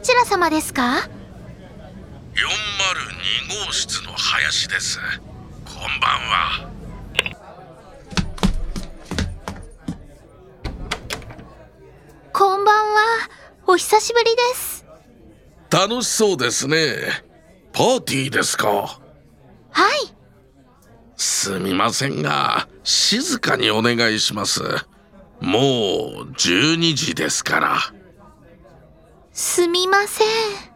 ちら様ですか？ 402号室の林です。こんばんは。 こんばんは。お久しぶりです。 楽しそうですね。パーティーですか？ はい。 すみませんが、静かにお願いします。もう12時ですから。 すみません。